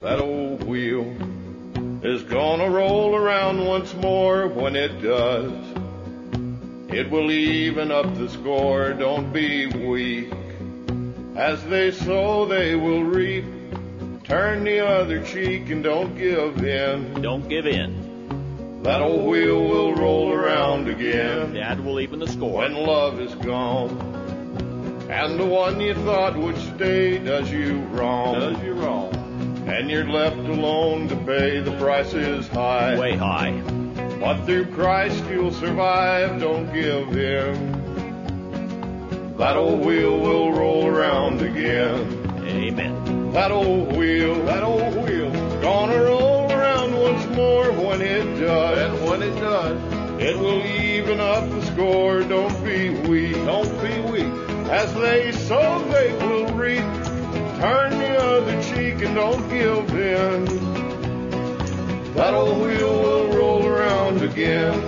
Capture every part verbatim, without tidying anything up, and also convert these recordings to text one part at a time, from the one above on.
That old wheel is gonna roll around once more. When it does, it will even up the score. Don't be weak. As they sow, they will reap. Turn the other cheek and don't give in. Don't give in. That old wheel will roll around again. Dad will even the score. When love is gone, and the one you thought would stay does you wrong. Does you wrong. And you're left alone to pay. The price is high. Way high. But through Christ you'll survive. Don't give in. That old wheel will roll around again. Amen. That old wheel, that old wheel, gonna roll around once more. When it does, and when it does, it will even up the score. Don't be weak, don't be weak. As they sow, they will reap. Turn the other cheek and don't give in. That old wheel will roll around again.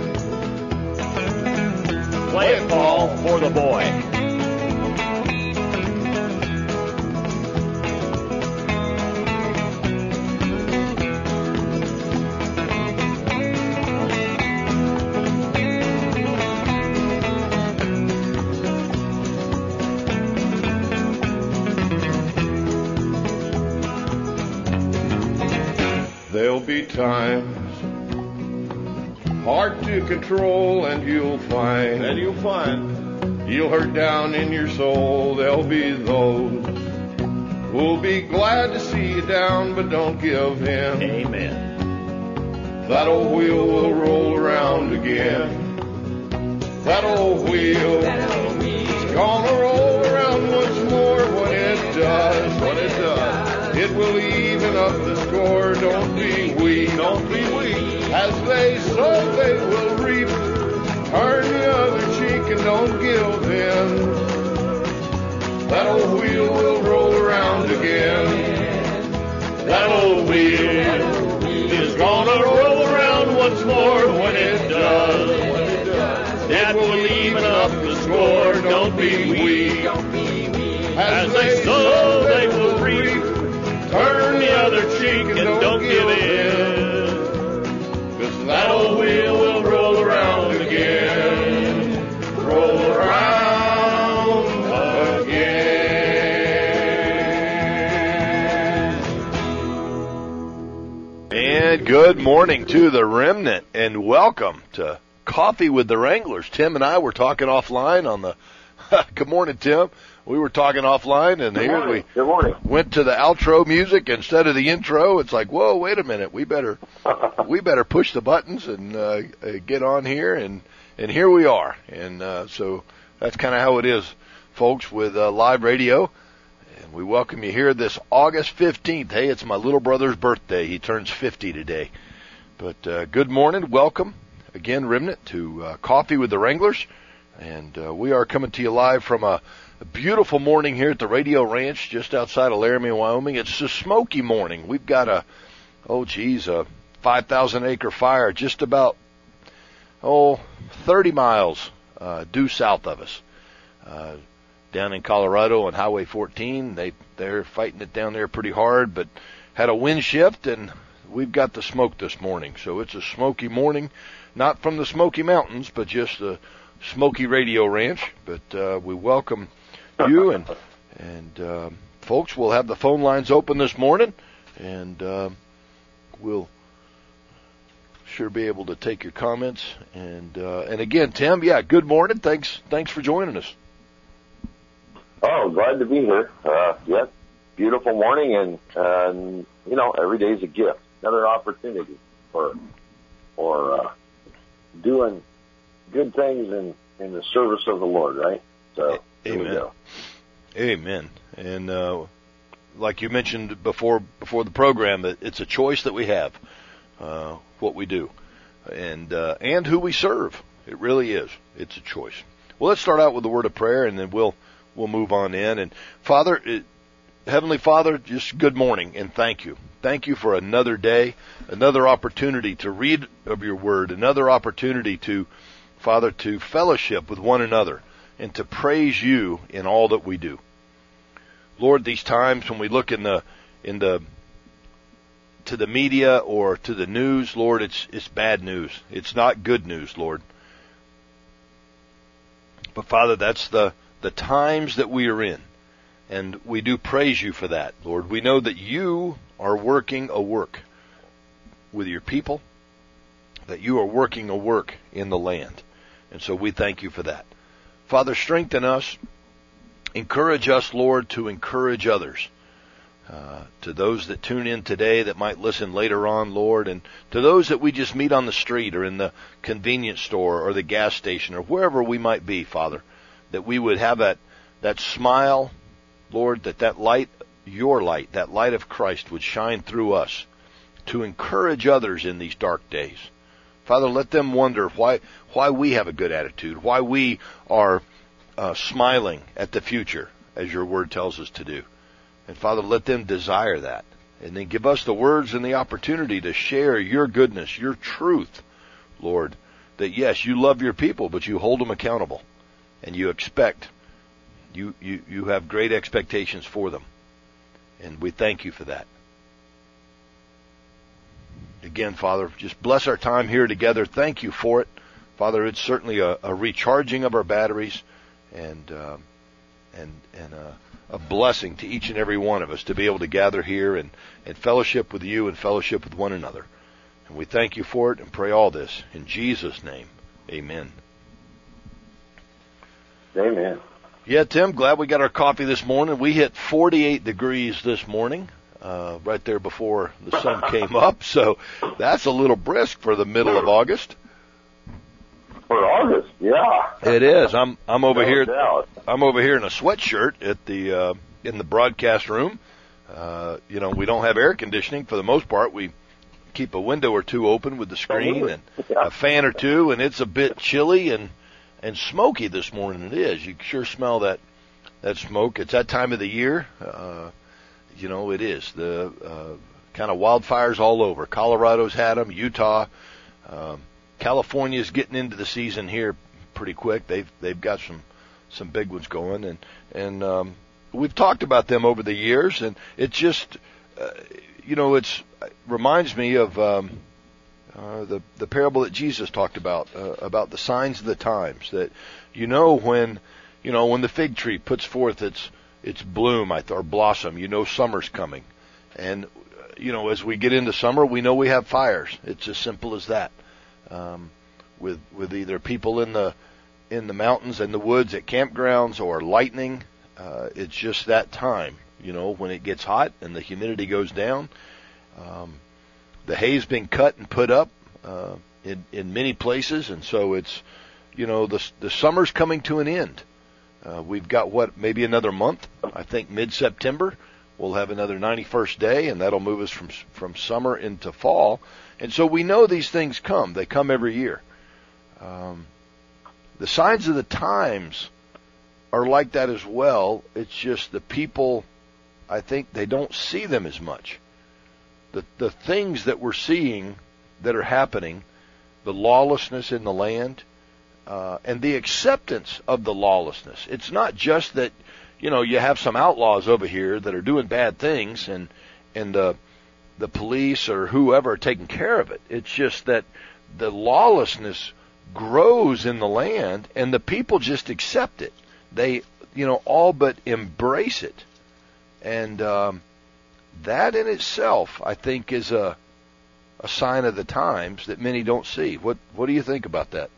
Play it, Paul, for the boy. There'll be times hard to control, and you'll find, and you'll find, you'll hurt down in your soul. There'll be those who'll be glad to see you down, but don't give in. Amen. That old wheel will roll around again. That old wheel is gonna roll around once more. When it does, when it does, it will even up the score. Don't be weak, don't be weak. As they sow, they will reap. Turn the other cheek and don't give in. That old wheel will roll around again. That old wheel is gonna roll around once more. When it does, it will even up the score. Don't be weak. As they sow, they will reap. Turn the other cheek and don't give in. 'Cause that old wheel will roll around again. Roll around again. And good morning to the remnant, and welcome to Coffee with the Wranglers. Tim and I were talking offline on the, good morning, Tim. We were talking offline, and Good here morning. we Good morning. went to the outro music instead of the intro. It's like, whoa, wait a minute. We better, we better push the buttons and uh, get on here, and and here we are. And uh, so that's kind of how it is, folks, with uh, live radio. And we welcome you here this August fifteenth. Hey, it's my little brother's birthday. He turns fifty today. But uh, good morning, welcome again, remnant, to uh, Coffee with the Wranglers, and uh, we are coming to you live from a A beautiful morning here at the Radio Ranch just outside of Laramie, Wyoming. It's a smoky morning. We've got a, oh geez, a five thousand acre fire just about, oh, thirty miles uh, due south of us. Uh, down in Colorado on Highway fourteen, they, they're fighting it down there pretty hard, but had a wind shift, and we've got the smoke this morning. So it's a smoky morning, not from the Smoky Mountains, but just the Smoky Radio Ranch. But uh, we welcome you and and uh, folks, we'll have the phone lines open this morning, and uh, we'll sure be able to take your comments. And uh, and again, Tim, yeah, good morning. Thanks thanks for joining us. Oh, glad to be here. Uh, yes, beautiful morning, and uh, you know, every day's a gift, another opportunity for for uh, doing good things in in the service of the Lord, right? So. Amen. Amen. And uh, like you mentioned before before the program, it, it's a choice that we have, uh, what we do, and uh, and who we serve. It really is. It's a choice. Well, let's start out with the word of prayer, and then we'll we'll move on in. And Father, it, Heavenly Father, just good morning and thank you. Thank you for another day, another opportunity to read of your word, another opportunity to, Father, to fellowship with one another, and to praise you in all that we do. Lord, these times when we look in the in the to the media or to the news, Lord, it's it's bad news. It's not good news, Lord. But Father, that's the, the times that we are in. And we do praise you for that, Lord. We know that you are working a work with your people, that you are working a work in the land. And so we thank you for that. Father, strengthen us. Encourage us, Lord, to encourage others. Uh, to those that tune in today that might listen later on, Lord, and to those that we just meet on the street or in the convenience store or the gas station or wherever we might be, Father, that we would have that, that smile, Lord, that that light, your light, that light of Christ would shine through us to encourage others in these dark days. Father, let them wonder why, why we have a good attitude, why we are uh, smiling at the future, as your word tells us to do. And Father, let them desire that. And then give us the words and the opportunity to share your goodness, your truth, Lord, that yes, you love your people, but you hold them accountable. And you expect, you, you, you have great expectations for them. And we thank you for that. Again, Father, just bless our time here together. Thank you for it. Father, it's certainly a, a recharging of our batteries and, uh, and, and, uh, a blessing to each and every one of us to be able to gather here and, and fellowship with you and fellowship with one another. And we thank you for it and pray all this in Jesus' name. Amen. Amen. Yeah, Tim, glad we got our coffee this morning. We hit forty-eight degrees this morning, uh, right there before the sun came up. So that's a little brisk for the middle of August. For August, yeah. It is. I'm I'm over No here. doubt. I'm over here in a sweatshirt at the uh, in the broadcast room. Uh, you know, we don't have air conditioning for the most part. We keep a window or two open with the screen and Yeah. a fan or two, and it's a bit chilly and and smoky this morning. It is. You can sure smell that that smoke. It's that time of the year. Uh, you know, it is the uh, kind of wildfires all over. Colorado's had them. Utah. Um, California's getting into the season here pretty quick. They've they've got some some big ones going, and and um, we've talked about them over the years, and it just uh, you know it's it reminds me of um, uh, the the parable that Jesus talked about uh, about the signs of the times. That you know when you know when the fig tree puts forth its its bloom or blossom, you know summer's coming, and you know as we get into summer, we know we have fires. It's as simple as that. Um, with with either people in the in the mountains and the woods at campgrounds or lightning, uh, it's just that time, you know, when it gets hot and the humidity goes down. Um, the hay's been cut and put up uh, in in many places, and so it's, you know, the the summer's coming to an end. Uh, we've got what maybe another month. I think mid-September we'll have another ninety-first day, and that'll move us from from summer into fall. And so we know these things come. They come every year. Um, the signs of the times are like that as well. It's just the people, I think, they don't see them as much. The the things that we're seeing that are happening, the lawlessness in the land, uh, and the acceptance of the lawlessness. It's not just that, you know, you have some outlaws over here that are doing bad things and, and, uh, the police or whoever are taking care of it. It's just that the lawlessness grows in the land and the people just accept it. They, you know, all but embrace it. And um, that in itself, I think, is a a sign of the times that many don't see. What What do you think about that?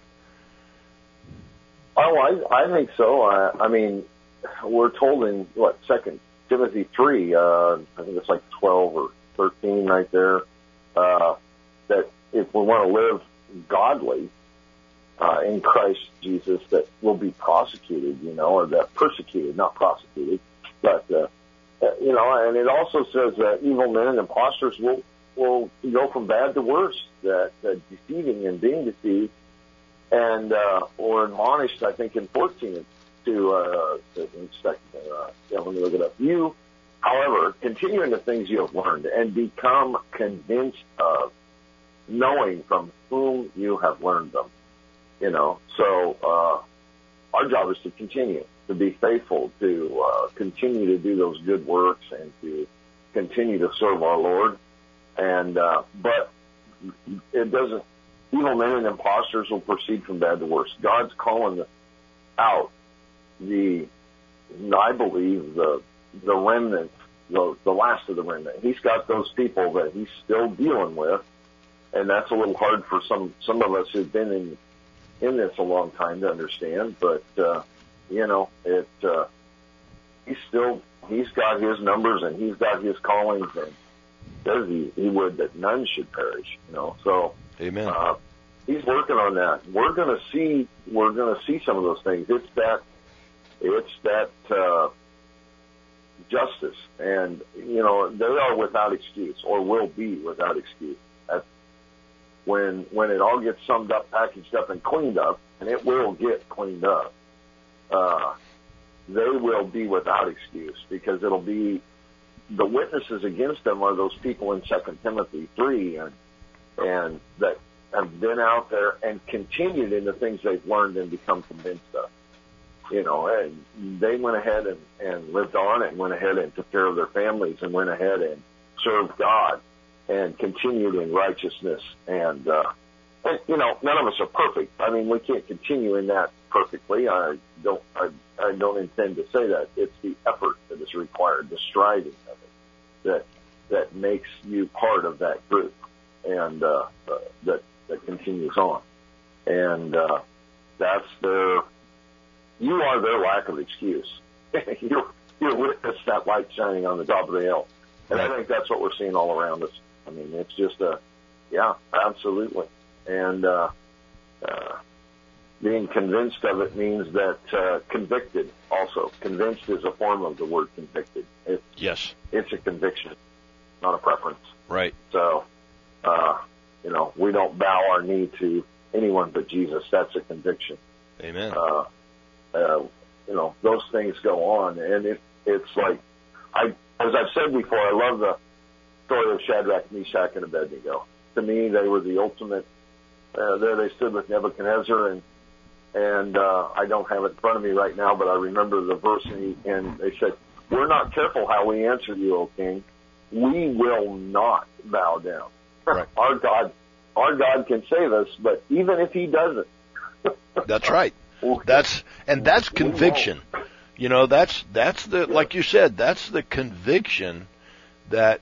Oh, I, I think so. I, I mean, we're told in, what, Second Timothy three, uh, I think it's like twelve or thirteen right there, uh, that if we want to live godly uh, in Christ Jesus, that we'll be prosecuted, you know, or that persecuted, not prosecuted. But, uh, you know, and it also says that evil men and impostors will, will go from bad to worse, that, that deceiving and being deceived, and uh, or admonished, I think, in fourteen to, uh, to inspect, uh, yeah, let me look it up. You, however, continue in the things you have learned and become convinced of, knowing from whom you have learned them. You know, so uh, our job is to continue, to be faithful, to uh, continue to do those good works and to continue to serve our Lord. And And, uh, but it doesn't, evil men and imposters will proceed from bad to worse. God's calling out the, I believe, the, the remnant, the, the last of the remnant. He's got those people that he's still dealing with, and that's a little hard for some, some of us who've been in, in this a long time to understand, but, uh, you know, it, uh, he's still, he's got his numbers and he's got his callings, and says he, he would that none should perish, you know, so. Amen. Uh, he's working on that. We're going to see, we're going to see some of those things. It's that, it's that, uh, justice, and, you know, they are without excuse, or will be without excuse. That's when, when it all gets summed up, packaged up, and cleaned up, and it will get cleaned up, uh, they will be without excuse, because it'll be, the witnesses against them are those people in Second Timothy three, and, and that have been out there and continued in the things they've learned and become convinced of. You know, and they went ahead and, and lived on and went ahead and took care of their families and went ahead and served God and continued in righteousness. And, uh, and, you know, none of us are perfect. I mean, we can't continue in that perfectly. I don't, I, I don't intend to say that. It's the effort that is required, the striving of it, that, that makes you part of that group, and, uh, uh that, that continues on. And, uh, that's their, you are their lack of excuse. you're, you're witness that light shining on the top of the hill. And right. I think that's what we're seeing all around us. I mean, it's just a, yeah, absolutely. And, uh, uh, being convinced of it means that, uh, convicted also. Convinced is a form of the word convicted. It's, yes. It's a conviction, not a preference. Right. So, uh, you know, we don't bow our knee to anyone but Jesus. That's a conviction. Amen. Uh, Uh, you know, those things go on, and it, it's like, I, as I've said before, I love the story of Shadrach, Meshach, and Abednego. To me, they were the ultimate. Uh, there they stood with Nebuchadnezzar, and and uh, I don't have it in front of me right now, but I remember the verse, and, he, and they said, "We're not careful how we answer you, O King. We will not bow down. Right. Our God, our God can save us, but even if He doesn't." That's right. That's, and that's conviction. You know, that's, that's the, like you said, that's the conviction that,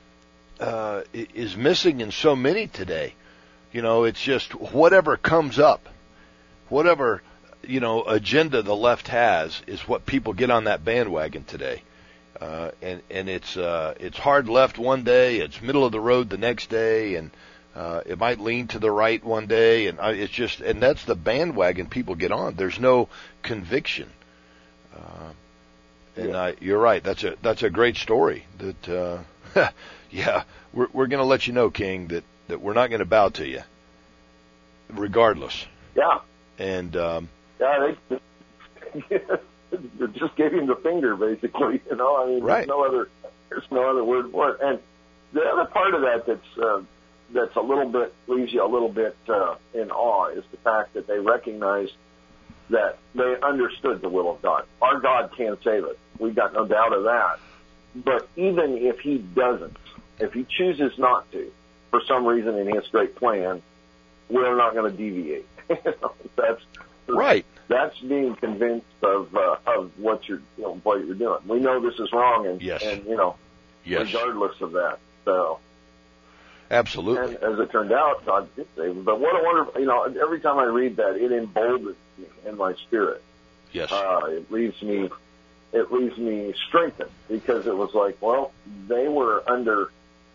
uh, is missing in so many today. You know, it's just whatever comes up, whatever, you know, agenda the left has is what people get on that bandwagon today. Uh, and, and it's, uh, it's hard left one day, it's middle of the road the next day, and, Uh, it might lean to the right one day, and I, it's just, and that's the bandwagon people get on. There's no conviction. Uh, and yeah. I, you're right. That's a, that's a great story that, uh, yeah, we're, we're going to let you know, King, that, that we're not going to bow to you regardless. Yeah. And, um, yeah, they just, they just gave him the finger, basically, you know, I mean, right. there's no other, there's no other word for it. And the other part of that that's, uh, that's a little bit, leaves you a little bit uh, in awe is the fact that they recognized that they understood the will of God. Our God can save us. We've got no doubt of that. But even if He doesn't, if He chooses not to, for some reason in His great plan, we're not going to deviate. That's right. That's being convinced of uh, of what you're, you know, what you're doing. We know this is wrong, and, yes. and you know, yes. regardless of that. So. Absolutely. And as it turned out, God did save him. But what a wonderful, you know, every time I read that, it emboldens me in my spirit. Yes. Uh, it leaves me, it leaves me strengthened, because it was like, well, they were under,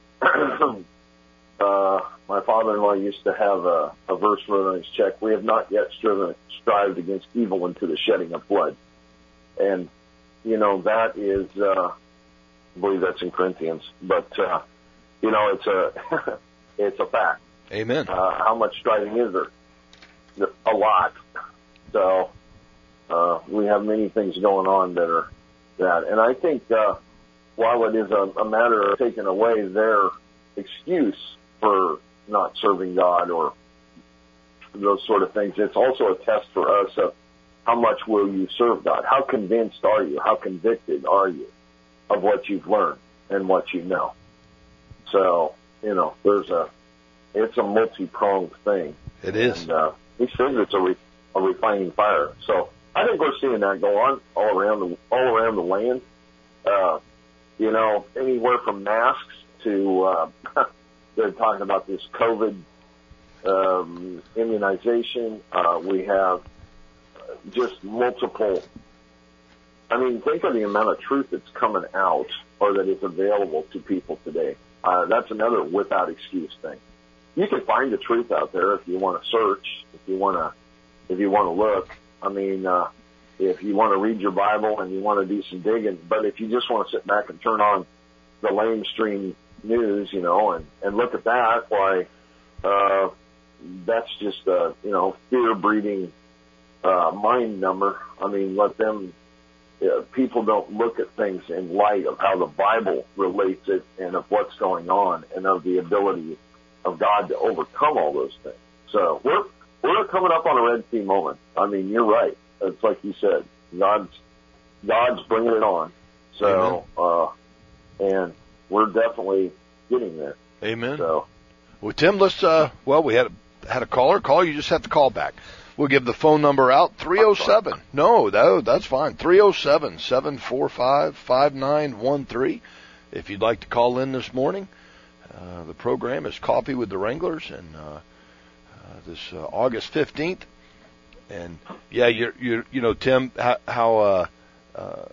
uh, my father-in-law used to have a, a verse written on his check: "We have not yet striven, strived against evil unto the shedding of blood." And, you know, that is, uh, I believe that's in Corinthians, but, uh, you know, it's a it's a fact. Amen. Uh, how much striving is there? A lot. So uh, we have many things going on that are that. And I think uh, while it is a, a matter of taking away their excuse for not serving God or those sort of things, it's also a test for us of how much will you serve God? How convinced are you? How convicted are you of what you've learned and what you know? So you know, there's a, it's a multi-pronged thing. It is. And, uh, he says it's a, re, a refining fire. So I think we're seeing that go on all around the, all around the land. Uh, you know, anywhere from masks to, uh, they're talking about this COVID, um, immunization. Uh, we have just multiple, I mean, think of the amount of truth that's coming out or that is available to people today. Uh, that's another without excuse thing. You can find the truth out there if you want to search, if you want to, if you want to look. I mean, uh, if you want to read your Bible and you want to do some digging, but if you just want to sit back and turn on the lamestream news, you know, and, and look at that, why, uh, that's just a, you know, fear breeding, uh, mind number. I mean, let them, Uh, people don't look at things in light of how the Bible relates it and of what's going on and of the ability of God to overcome all those things. So we're we're coming up on a Red Sea moment. I mean, you're right. It's like you said, God's God's bringing it on. So uh, and we're definitely getting there. Amen. So, well, Tim, let's. Uh, well, we had a, had a caller call. You just have to call back. We'll give the phone number out, three oh seven. No, no, that's fine. three oh seven, seven four five, five nine one three. If you'd like to call in this morning, uh, the program is Coffee with the Wranglers, and uh, uh, this uh, August fifteenth. And yeah, you're, you're, you know, Tim, how, how uh, uh,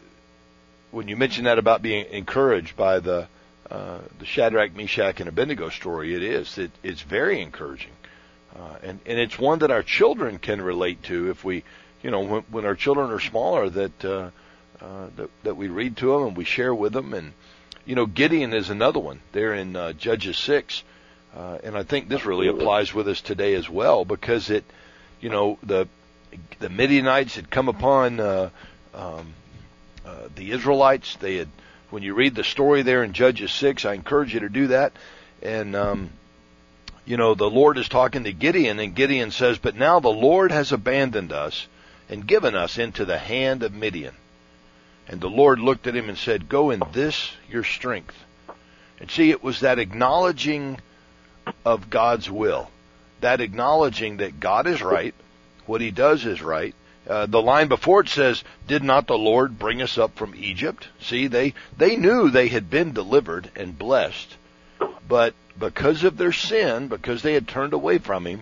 when you mentioned that about being encouraged by the uh, the Shadrach, Meshach, and Abednego story, it is. It, it's very encouraging. Uh, and, and it's one that our children can relate to if we, you know, when, when our children are smaller, that, uh, uh, that, that we read to them and we share with them. And, you know, Gideon is another one there in uh, Judges six. Uh, and I think this really applies with us today as well, because it, you know, the, the Midianites had come upon, uh, um, uh, the Israelites. They had, when you read the story there in Judges six, I encourage you to do that. And, um, you know, the Lord is talking to Gideon, and Gideon says, "But now the Lord has abandoned us and given us into the hand of Midian." And the Lord looked at him and said, "Go in this your strength." And see, it was that acknowledging of God's will, that acknowledging that God is right, what he does is right. Uh, the line before it says, "Did not the Lord bring us up from Egypt?" See, they, they knew they had been delivered and blessed, but because of their sin, because they had turned away from him,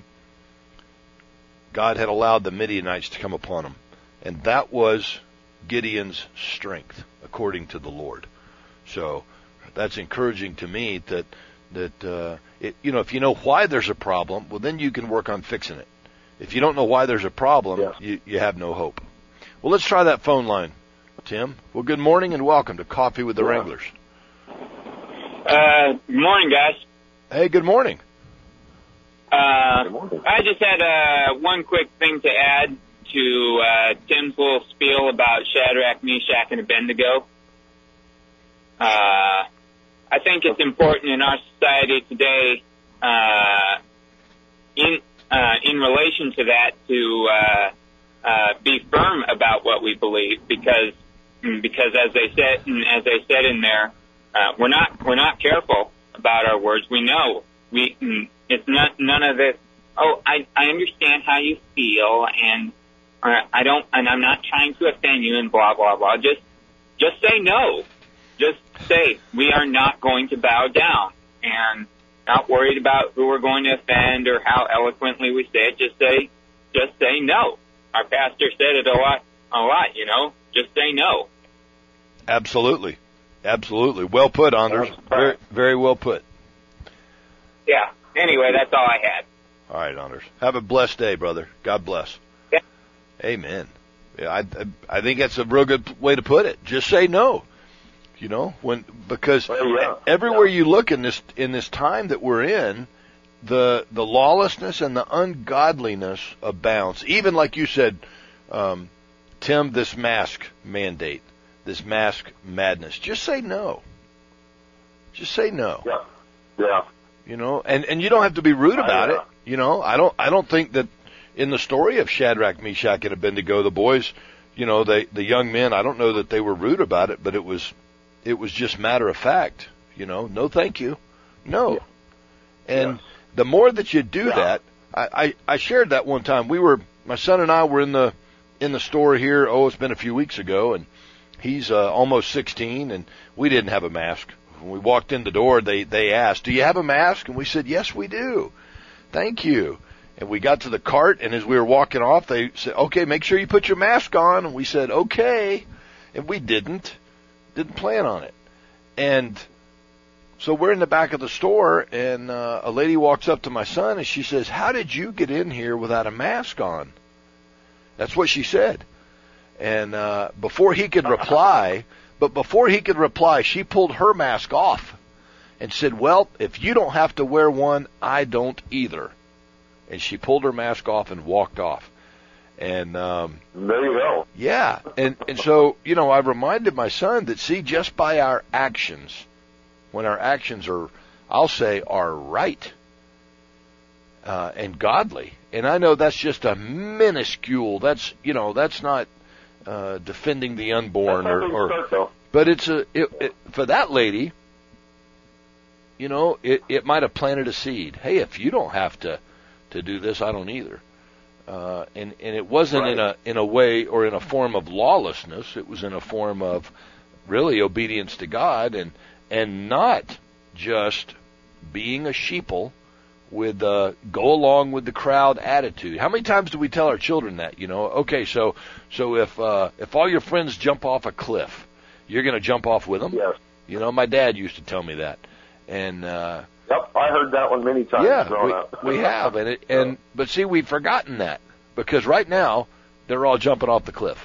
God had allowed the Midianites to come upon them. And that was Gideon's strength, according to the Lord. So that's encouraging to me that, that uh, it, you know, if you know why there's a problem, well, then you can work on fixing it. If you don't know why there's a problem, yeah. you, you have no hope. Well, let's try that phone line, Tim. Well, good morning and welcome to Coffee with the yeah. Wranglers. Uh, good morning, guys. Hey, good morning. Uh, good morning. I just had uh, one quick thing to add to uh, Tim's little spiel about Shadrach, Meshach, and Abednego. Uh, I think it's important in our society today, uh, in uh, in relation to that, to uh, uh, be firm about what we believe, because because as they said, as they said in there, uh, we're not we're not careful about our words. We know we it's not none of this. Oh, I I understand how you feel, and uh, I don't, and I'm not trying to offend you, and blah blah blah. Just just say no. Just say we are not going to bow down, and not worried about who we're going to offend or how eloquently we say it. Just say just say no. Our pastor said it a lot a lot. You know, just say no. Absolutely. Absolutely. Well put, Anders. Very, very well put. Yeah. Anyway, that's all I had. All right, Anders. Have a blessed day, brother. God bless. Yeah. Amen. Yeah, I, I think that's a real good way to put it. Just say no. You know, when because well, yeah. everywhere yeah. you look in this in this time that we're in, the the lawlessness and the ungodliness abounds. Even like you said, um, Tim, this mask mandate. This mask madness. Just say no. Just say no. Yeah. Yeah. You know, and, and you don't have to be rude about I, uh, it. You know, I don't I don't think that in the story of Shadrach, Meshach, and Abednego, the boys, you know, they the young men, I don't know that they were rude about it, but it was it was just matter of fact. You know, no thank you. no. Yeah. And Yes. the more that you do Yeah. that, I, I, I shared that one time. We were, my son and I were in the, in the store here, oh, it's been a few weeks ago, and he's uh, almost sixteen, and we didn't have a mask. When we walked in the door, they, they asked, do you have a mask? And we said, yes, we do. Thank you. And we got to the cart, and as we were walking off, they said, okay, make sure you put your mask on. And we said, okay. And we didn't. Didn't plan on it. And so we're in the back of the store, and uh, a lady walks up to my son, and she says, how did you get in here without a mask on? That's what she said. And uh, before he could reply, but before he could reply, she pulled her mask off and said, well, if you don't have to wear one, I don't either. And she pulled her mask off and walked off. And um, There you go. yeah, and, and so, you know, I reminded my son that, see, just by our actions, when our actions are, I'll say, are right uh, and godly, and I know that's just a minuscule, that's, you know, that's not uh, defending the unborn, That's or, how or things start, though. but it's a, it, it, for that lady, you know, it, it might have planted a seed. Hey, if you don't have to, to do this, I don't either. Uh, and, and it wasn't Right. in a, in a way or in a form of lawlessness. It was in a form of really obedience to God, and, and not just being a sheeple with uh go along with the crowd attitude. How many times do we tell our children that, you know, okay, so so if uh if all your friends jump off a cliff, you're going to jump off with them? Yes. You know, my dad used to tell me that. And uh Yep, I heard that one many times yeah, growing we, up. we have, and it, and but see, we've forgotten that, because right now they're all jumping off the cliff.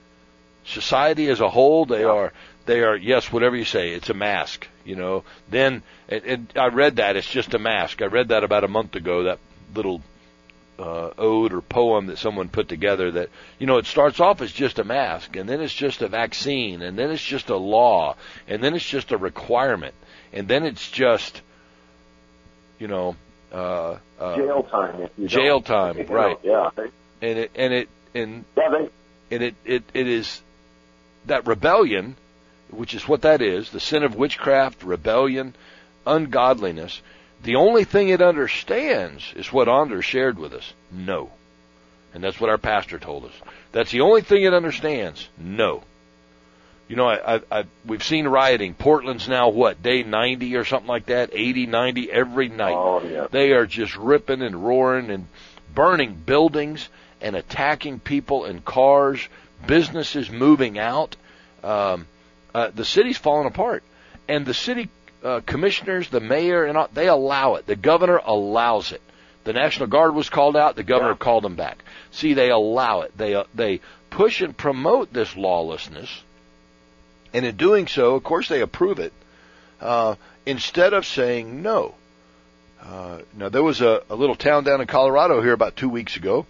Society as a whole, they Yeah. are, they are, yes, whatever you say, it's a mask, you know. Then, and, and I read that, it's just a mask. I read that about a month ago, that little uh, ode or poem that someone put together that, you know, it starts off as just a mask, and then it's just a vaccine, and then it's just a law, and then it's just a requirement, and then it's just, you know, uh, uh, Jail time. If you jail don't. time, You know, right. Yeah. They, and it, and it, and yeah, they, And it, it, it is that rebellion, which is what that is, the sin of witchcraft, rebellion, ungodliness. The only thing it understands is what Anders shared with us. No. And that's what our pastor told us. That's the only thing it understands. No. You know, I, I, I, we've seen rioting. Portland's now, what, day ninety or something like that? eighty, ninety every night. Oh, yeah. They are just ripping and roaring and burning buildings and attacking people and cars, businesses moving out. Um, uh, the city's falling apart. And the city uh, commissioners, the mayor, and all, they allow it. The governor allows it. The National Guard was called out. The governor Yeah. called them back. See, they allow it. They uh, they push and promote this lawlessness. And in doing so, of course, they approve it, uh, instead of saying no. Uh, now, there was a, a little town down in Colorado here about two weeks ago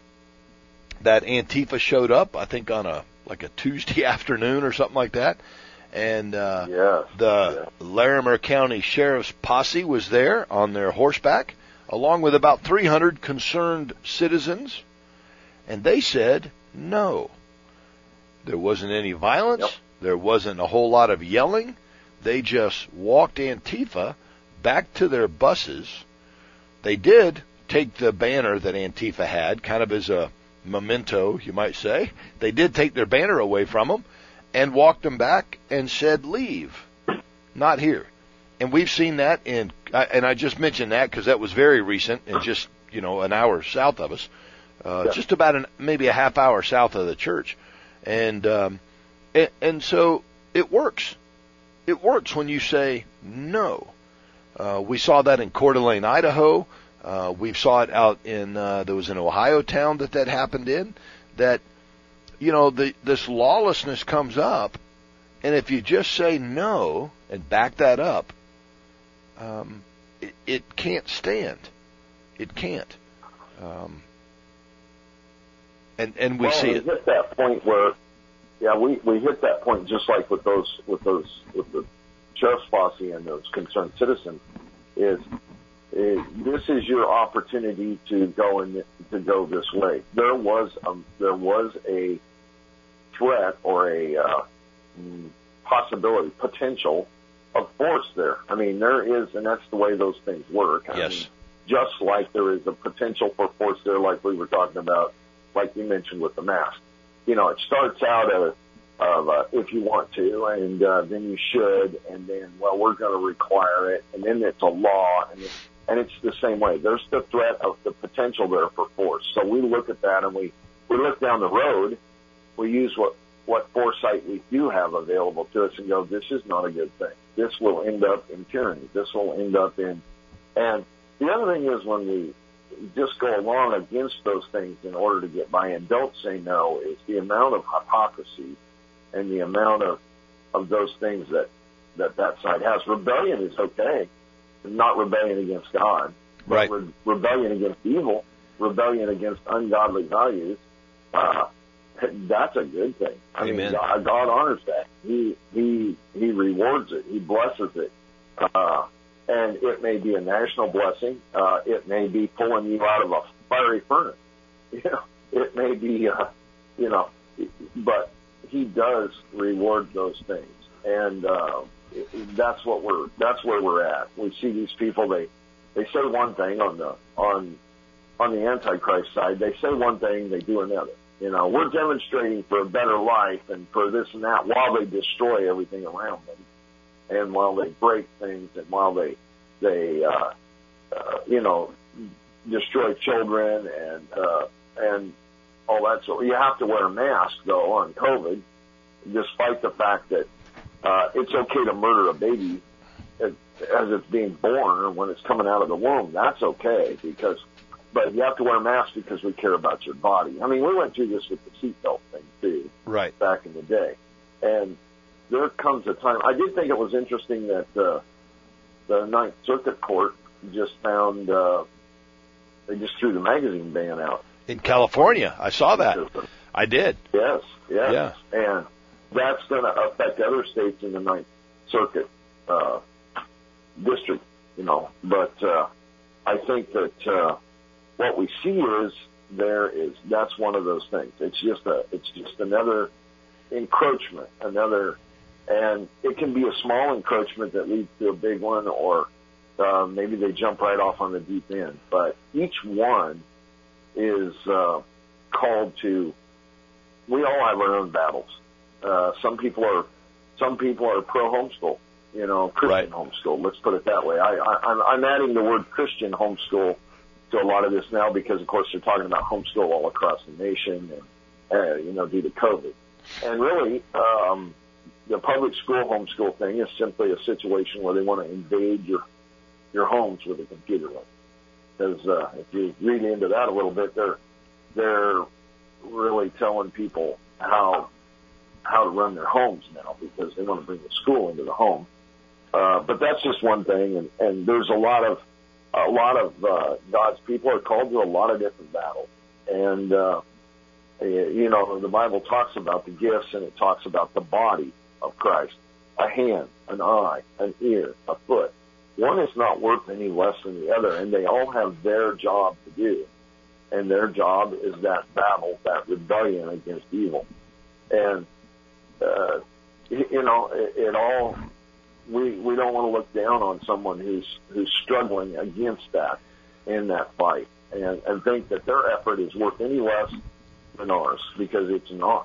that Antifa showed up, I think on a like a Tuesday afternoon or something like that. And uh, Yes, the yeah. Larimer County Sheriff's posse was there on their horseback, along with about three hundred concerned citizens. And they said no. There wasn't any violence. Yep. There wasn't a whole lot of yelling. They just walked Antifa back to their buses. They did take the banner that Antifa had, kind of as a memento, you might say. They did take their banner away from them and walked them back and said, leave. Not here. And we've seen that in, and I just mentioned that because that was very recent and just, you know, an hour south of us. Uh, Yeah. Just about an, maybe a half hour south of the church. And, um, and, and so it works. It works when you say no. Uh, we saw that in Coeur d'Alene, Idaho. Uh, we saw it out in, uh, there was an Ohio town that that happened in, that, you know, the, this lawlessness comes up, and if you just say no and back that up, um, it, it can't stand. It can't. Um, and, and we well, see we it. hit that point where, yeah, we, we hit that point just like with those, with those, with the sheriff's posse and those concerned citizens, is, is this is your opportunity to go in, to go this way. There was, um, there was a threat or a, uh, possibility, potential of force there. I mean, there is, and that's the way those things work. I Yes. mean, just like there is a potential for force there, like we were talking about, like you mentioned with the mask. You know, it starts out of, of uh, if you want to, and uh, then you should, and then, well, we're going to require it, and then it's a law, and it's, and it's the same way. There's the threat of the potential there for force. So we look at that, and we, we look down the road. We use what, what foresight we do have available to us and go, this is not a good thing. This will end up in tyranny. This will end up in, and the other thing is when we just go along against those things in order to get by and don't say no, is the amount of hypocrisy and the amount of, of those things that, that that side has. Rebellion is okay, not rebellion against God, but Right. re- rebellion against evil, rebellion against ungodly values, uh, that's a good thing. I Amen. mean, God, God honors that. He, he, he rewards it. He blesses it. Uh, and it may be a national blessing. Uh, it may be pulling you out of a fiery furnace. You know, it may be, uh, you know, but he does reward those things. And, uh, that's what we're, that's where we're at. We see these people, they, they say one thing on the, on, on the Antichrist side. They say one thing, they do another. You know, we're demonstrating for a better life and for this and that while they destroy everything around them, and while they break things, and while they, they, uh, uh, you know, destroy children and, uh, and all that. So you have to wear a mask though on COVID, despite the fact that, uh, it's okay to murder a baby as, as it's being born or when it's coming out of the womb. That's okay because, but you have to wear a mask because we care about your body. I mean, we went through this with the seatbelt thing too, Right. back in the day. And there comes a time, I did think it was interesting that, uh, the Ninth Circuit Court just found, uh, they just threw the magazine ban out. In California, I saw that. I did. Yes, yes. Yeah. And that's going to affect other states in the Ninth Circuit, uh, district, you know. But, uh, I think that, uh, what we see is there is, that's one of those things. It's just a, it's just another encroachment, another, and it can be a small encroachment that leads to a big one, or uh, maybe they jump right off on the deep end. But each one is uh, called to. We all have our own battles. Uh, some people are, some people are pro homeschool, you know, Christian Right. homeschool. Let's put it that way. I, I, I'm, I'm adding the word Christian homeschool to a lot of this now because, of course, they're talking about homeschool all across the nation, and uh, you know, due to COVID. And really, um, the public school homeschool thing is simply a situation where they want to invade your your homes with a computer. Because uh, if you read into that a little bit, they're they're really telling people how how to run their homes now because they want to bring the school into the home. Uh, but that's just one thing, and, and there's a lot of a lot of uh, God's people are called to a lot of different battles, and uh, you know, the Bible talks about the gifts, and it talks about the body of Christ, a hand, an eye, an ear, a foot. One is not worth any less than the other, and they all have their job to do. And their job is that battle, that rebellion against evil. And, uh, you know, it, it all, we, we don't want to look down on someone who's, who's struggling against that in that fight and, and think that their effort is worth any less than ours, because it's not.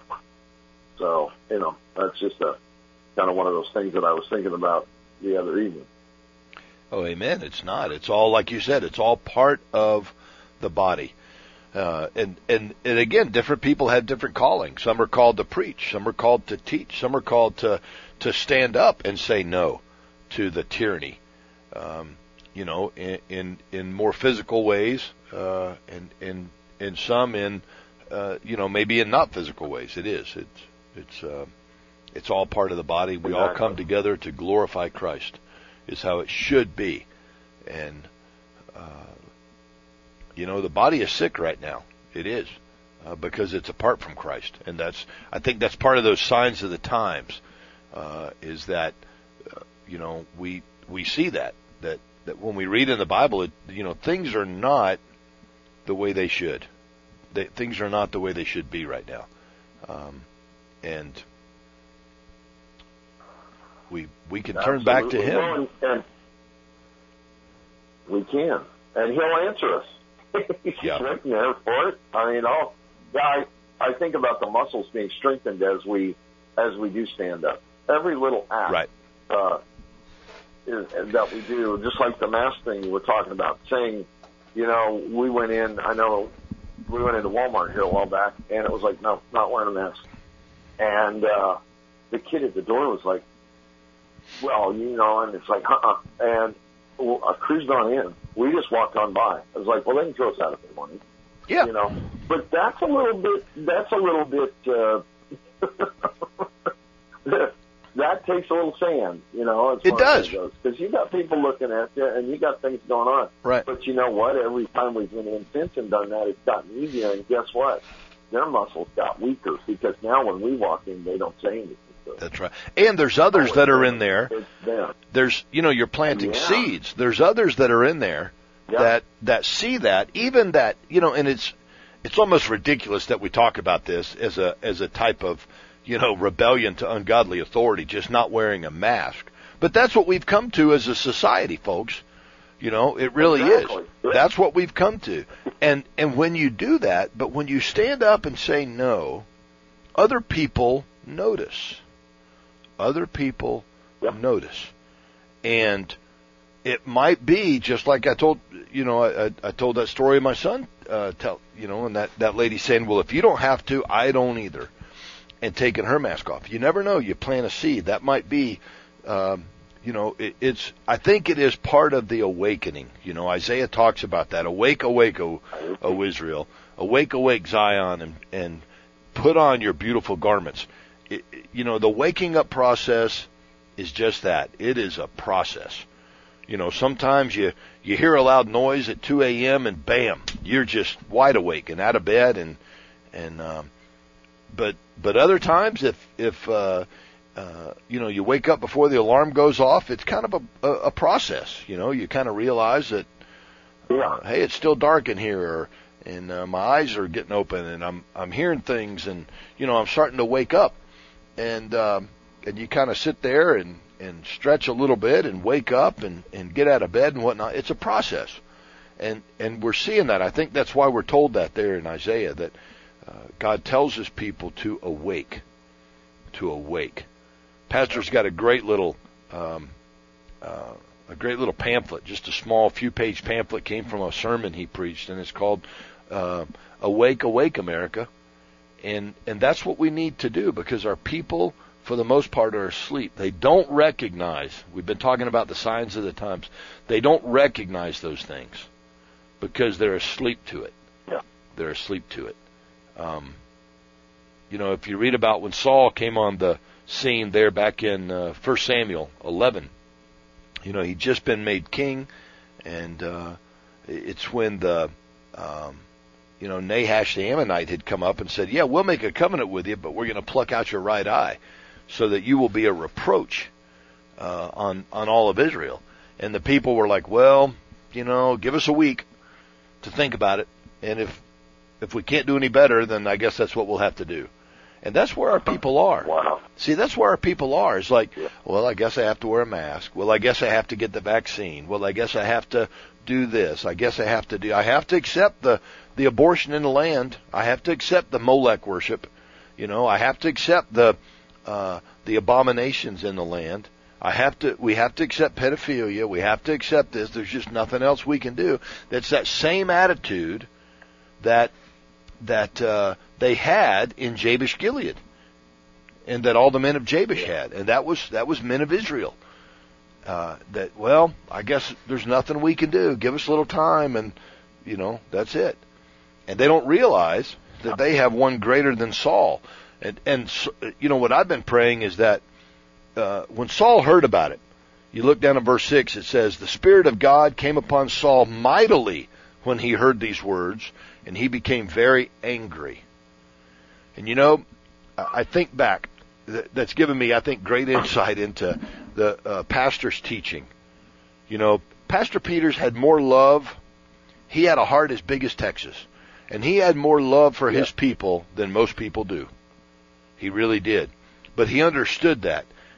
So, you know, that's just a kind of one of those things that I was thinking about the other evening. Oh, amen. It's not. It's all, like you said, it's all part of the body. Uh, and, and, and again, different people have different callings. Some are called to preach. Some are called to teach. Some are called to, to stand up and say no to the tyranny. Um, you know, in, in, in more physical ways, uh, and, and, and some in, uh, you know, maybe in not physical ways. It is. It's, it's, uh, it's all part of the body. We all come together to glorify Christ, is how it should be. And, uh, you know, the body is sick right now. It is, uh, because it's apart from Christ. And that's, I think that's part of those signs of the times, uh, is that, uh, you know, we, we see that, that, that when we read in the Bible, it, you know, things are not the way they should. They, things are not the way they should be right now. Um, and We we can turn back to Him. Well, and we can, and He'll answer us. He's Yeah. strengthened there for it. I mean, all yeah, I I think about the muscles being strengthened as we as we do stand up. Every little act Right. uh, is, that we do, just like the mask thing you were talking about, saying, you know, we went in. I know we went into Walmart here a while back, and it was like, no, not wearing a mask. And uh, the kid at the door was like, well, you know, and it's like, uh-uh. And well, I cruised on in. We just walked on by. I was like, well, they can throw us out if they want. Yeah. You know, but that's a little bit, that's a little bit, uh, that takes a little sand, you know. As It does. Because you got people looking at you, and you got things going on. Right. But you know what? Every time we've been in since and done that, it's gotten easier. And guess what? Their muscles got weaker because now when we walk in, they don't say anything. That's right. And there's others that are in there. It's them. There's, you know, you're planting Yeah. seeds. There's others that are in there Yeah. that that see that, even that, you know, and it's it's almost ridiculous that we talk about this as a as a type of, you know, rebellion to ungodly authority, just not wearing a mask. But that's what we've come to as a society, folks. You know, it really Exactly. is. That's what we've come to. And and when you do that, but when you stand up and say no, other people notice. Other people Yep. notice. And it might be just like I told, you know, I, I told that story of my son, uh, tell, you know, and that, that lady saying, well, if you don't have to, I don't either. And taking her mask off. You never know. You plant a seed. That might be, um, you know, it, it's, I think it is part of the awakening. You know, Isaiah talks about that. Awake, awake, O, o Israel. Awake, awake, Zion, and, and put on your beautiful garments. It, you know, the waking up process is just that. It is a process. You know, sometimes you, you hear a loud noise at two a.m. and bam, you're just wide awake and out of bed. And, and, um, but, but other times if, if, uh, uh, you know, you wake up before the alarm goes off, it's kind of a, a, a process. You know, you kind of realize that, uh, hey, it's still dark in here, or, and, uh, my eyes are getting open and I'm, I'm hearing things, and, you know, I'm starting to wake up. And, um, and you kind of sit there and, and stretch a little bit and wake up and, and get out of bed and whatnot. It's a process. And, and we're seeing that. I think that's why we're told that there in Isaiah, that, uh, God tells his people to awake, to awake. Pastor's got a great little, um, uh, a great little pamphlet, just a small few page pamphlet, came from a sermon he preached, and it's called, uh, Awake, Awake, America. And, and that's what we need to do, because our people, for the most part, are asleep. They don't recognize, we've been talking about the signs of the times, they don't recognize those things because they're asleep to it. Yeah. They're asleep to it. Um, you know, if you read about when Saul came on the scene there back in uh, First Samuel eleven, you know, he'd just been made king, and uh, it's when the... Um, You know, Nahash the Ammonite had come up and said, yeah, we'll make a covenant with you, but we're going to pluck out your right eye so that you will be a reproach uh, on, on all of Israel. And the people were like, well, you know, give us a week to think about it. And if, if we can't do any better, then I guess that's what we'll have to do. And that's where our people are. Wow. See, that's where our people are. It's like, well, I guess I have to wear a mask. Well, I guess I have to get the vaccine. Well, I guess I have to do this. I guess I have to do, I have to accept the, the abortion in the land. I have to accept the Molech worship. You know, I have to accept the, uh, the abominations in the land. I have to, we have to accept pedophilia. We have to accept this. There's just nothing else we can do. That's that same attitude that, that, uh, they had in Jabesh Gilead, and that all the men of Jabesh had. And that was, that was men of Israel. Uh, that, well, I guess there's nothing we can do. Give us a little time, and, you know, that's it. And they don't realize that they have one greater than Saul. And, and you know, what I've been praying is that uh, when Saul heard about it, you look down at verse six, it says, the Spirit of God came upon Saul mightily when he heard these words, and he became very angry. And, you know, I think back, that's given me, I think, great insight into the uh, pastor's teaching. You know, Pastor Peters had more love. He had a heart as big as Texas. And he had more love for yeah. his people than most people do. He really did. But he understood that.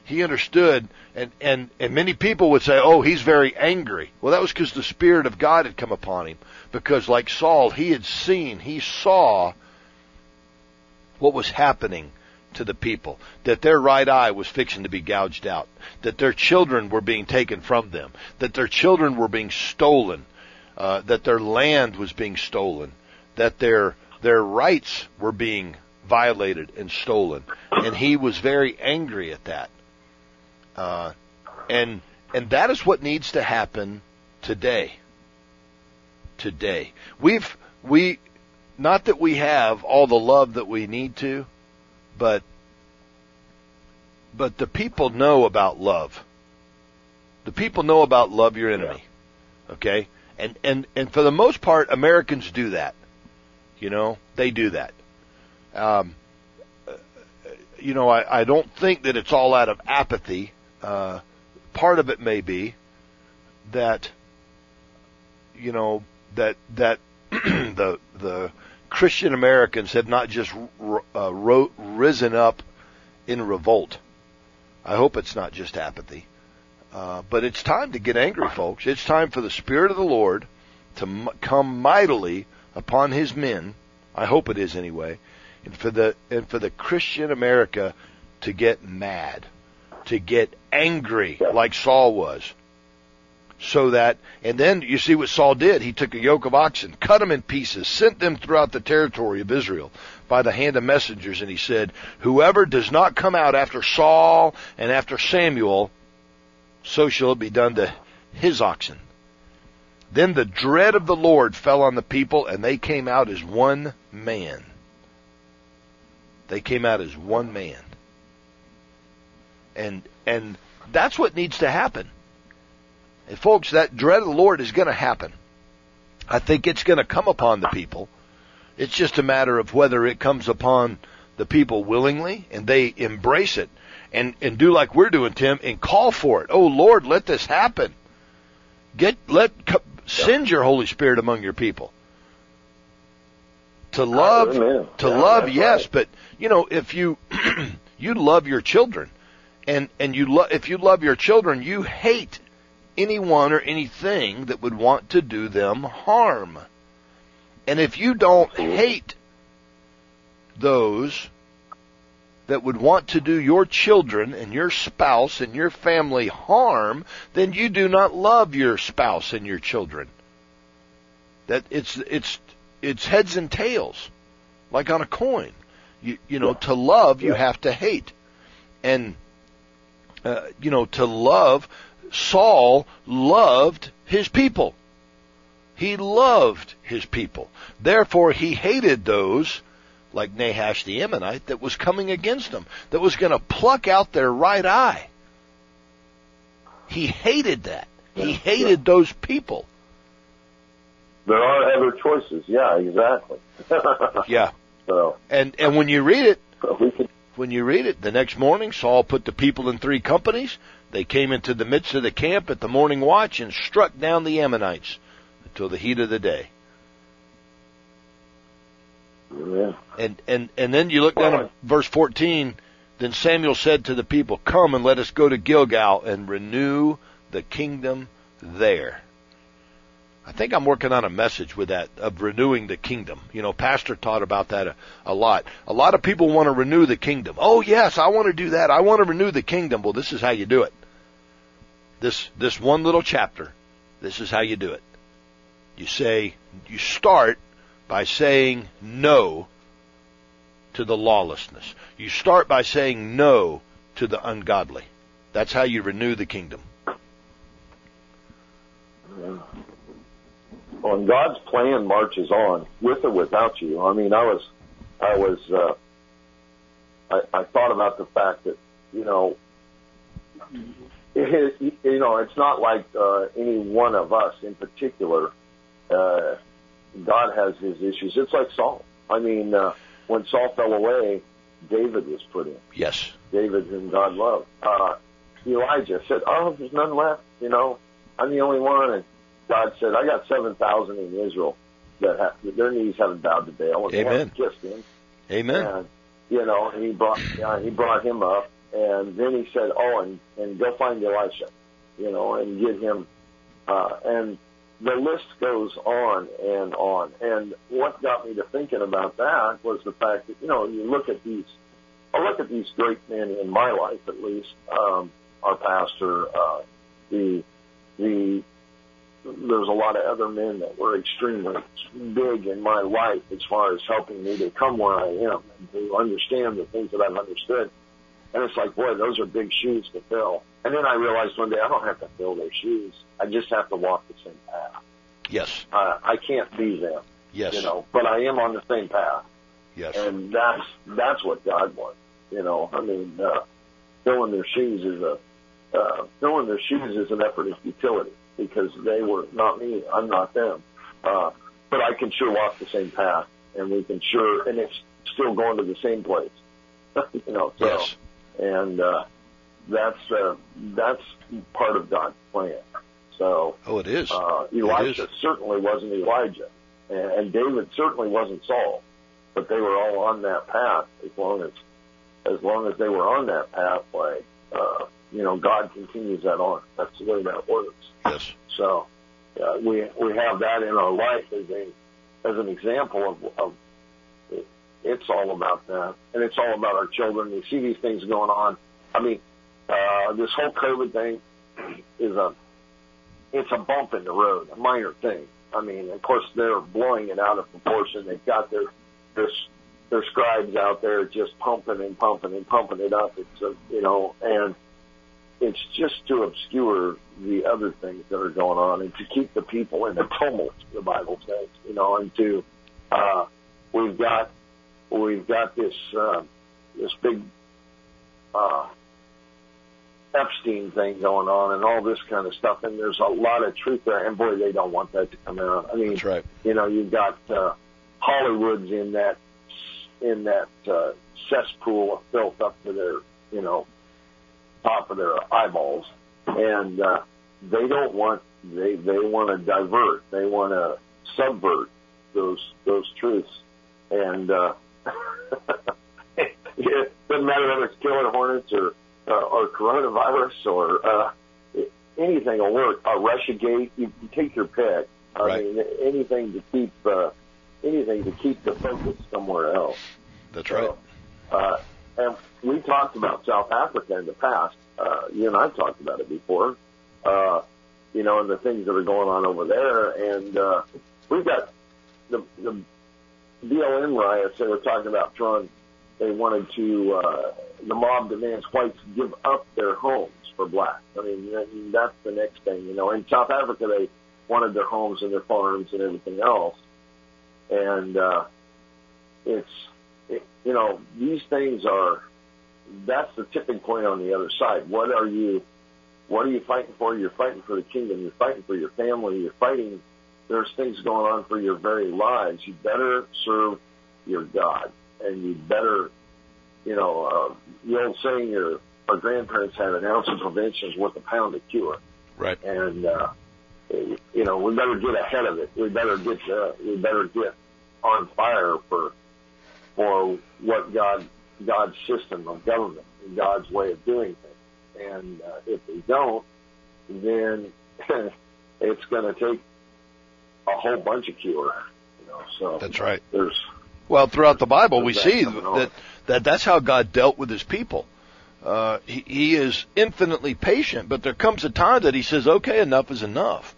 He understood, and, and, and many people would say, oh, he's very angry. Well, that was because the Spirit of God had come upon him. Because like Saul, he had seen, he saw what was happening to the people. That their right eye was fixing to be gouged out. That their children were being taken from them. That their children were being stolen. Uh, that their land was being stolen. That their, their rights were being violated and stolen. And he was very angry at that. Uh, and, and that is what needs to happen today. Today. We've, we, not that we have all the love that we need to, but, but the people know about love. The people know about love your enemy. Okay? And, and, and for the most part, Americans do that. You know, they do that. Um, you know, I, I don't think that it's all out of apathy. Uh, part of it may be that, you know, that, that the, the Christian Americans have not just uh, ro- risen up in revolt. I hope it's not just apathy. Uh, but it's time to get angry, folks. It's time for the Spirit of the Lord to m- come mightily upon His men. I hope it is anyway. And for the, and for the Christian America to get mad, to get angry like Saul was. So that, and then you see what Saul did. He took a yoke of oxen, cut them in pieces, sent them throughout the territory of Israel by the hand of messengers, and he said, whoever does not come out after Saul and after Samuel, so shall it be done to his oxen. Then the dread of the Lord fell on the people, and they came out as one man. They came out as one man. And, and that's what needs to happen. And folks, that dread of the Lord is going to happen. I think it's going to come upon the people. It's just a matter of whether it comes upon the people willingly and they embrace it and, and do like we're doing, Tim, and call for it. Oh Lord, let this happen. Get, let, send your Holy Spirit among your people. To love, Amen. to Yeah, love, yes, right. but, you know, if you, you love your children, and, and you lo- if you love your children, you hate anyone or anything that would want to do them harm. And if you don't hate those that would want to do your children and your spouse and your family harm, then you do not love your spouse and your children. That it's, it's, it's heads and tails, like on a coin. You, you know, to love, you have to hate. And, uh, you know, to love, Saul loved his people. He loved his people. Therefore, he hated those, like Nahash the Ammonite, that was coming against him, that was going to pluck out their right eye. He hated that. He hated those people. There are other choices. Yeah, exactly. Yeah. So, and and when you read it, we can, when you read it, the next morning Saul put the people in three companies. They came into the midst of the camp at the morning watch and struck down the Ammonites until the heat of the day. yeah. And and and then you look down at verse fourteen. Then Samuel said to the people, "Come and let us go to Gilgal and renew the kingdom there." I think I'm working on a message with that, of renewing the kingdom. You know, Pastor taught about that a, a lot. A lot of people want to renew the kingdom. Oh, yes, I want to do that. I want to renew the kingdom. Well, this is how you do it. This, this one little chapter, this is how you do it. You say, you start by saying no to the lawlessness. You start by saying no to the ungodly. That's how you renew the kingdom. Yeah. Well, and God's plan marches on, with or without you. I mean, I was, I was, uh, I, I thought about the fact that, you know, it, you know, it's not like uh, any one of us in particular. Uh, God has His issues. It's like Saul. I mean, uh, when Saul fell away, David was put in. Yes. David whom God loved. Uh, Elijah said, "Oh, there's none left. You know, I'm the only one." And God said, "I got seven thousand in Israel that, have, that their knees haven't bowed to Baal and they Amen. haven't kissed Him." Amen. And, you know, and He brought uh, He brought him up, and then he said, oh, and, and go find Elisha, you know, and get him, uh, and the list goes on and on. And what got me to thinking about that was the fact that, you know, you look at these, I look at these great men in my life, at least, um, our pastor, uh, the, the, there's a lot of other men that were extremely big in my life as far as helping me to come where I am and to understand the things that I've understood. And it's like, boy, those are big shoes to fill. And then I realized one day I don't have to fill their shoes. I just have to walk the same path. Yes. Uh, I can't be them. Yes. You know, but I am on the same path. Yes. And that's, that's what God wants. You know, I mean, uh, filling their shoes is a, uh, filling their shoes is an effort of futility because they were not me. I'm not them. Uh, but I can sure walk the same path and we can sure, and it's still going to the same place. you know, so, yes. and, uh, that's, uh, that's part of God's plan. So, oh, it is. Uh, Elisha it is. certainly wasn't Elijah, and, and David certainly wasn't Saul, but they were all on that path as long as, as long as they were on that pathway. Uh, you know, God continues that on. That's the way that works. Yes. So, uh, we we have that in our life as a as an example of, of it's all about that, and it's all about our children. We see these things going on. I mean, uh, this whole COVID thing is a it's a bump in the road, a minor thing. I mean, of course, they're blowing it out of proportion. They've got their their their scribes out there just pumping and pumping and pumping it up. It's a, you know, and it's just to obscure the other things that are going on and to keep the people in a tumult, the Bible says, you know, and to, uh, we've got, we've got this, uh, this big, uh, Epstein thing going on and all this kind of stuff. And there's a lot of truth there. And boy, they don't want that to come out. I mean, that's right. You know, you've got, uh, Hollywood's in that, in that, uh, cesspool of filth up to their, you know, top of their eyeballs. And, uh, they don't want, they, they want to divert. They want to subvert those, those truths. And, uh, it doesn't matter if it's killer hornets or, uh, or coronavirus or, uh, anything will work. A Russiagate, you, you take your pick. I right. mean, anything to keep, uh, anything to keep the focus somewhere else. That's right. So, uh, and we talked about South Africa in the past. Uh, you and I've talked about it before. Uh, you know, and the things that are going on over there. And, uh, we've got the, the B L M riots they were talking about throwing, they wanted to, uh, the mob demands whites give up their homes for blacks. I mean, that, that's the next thing, you know. In South Africa, they wanted their homes and their farms and everything else. And, uh, it's, it, you know, these things are, that's the tipping point on the other side. What are you, what are you fighting for? You're fighting for the kingdom. You're fighting for your family. You're fighting, there's things going on for your very lives. You better serve your God. And you better, you know, uh, the old saying, your, our grandparents had an ounce of prevention is worth a pound of cure. Right. And, uh, you know, we better get ahead of it. We better get, uh, we better get on fire for, for what God, God's system of government and God's way of doing things. And, uh, if we don't, then it's going to take a whole bunch of cure, you know, so. That's right. There's, well, throughout the Bible, we that see coming that, that that's how God dealt with his people. Uh, he, he is infinitely patient, but there comes a time that he says, okay, enough is enough.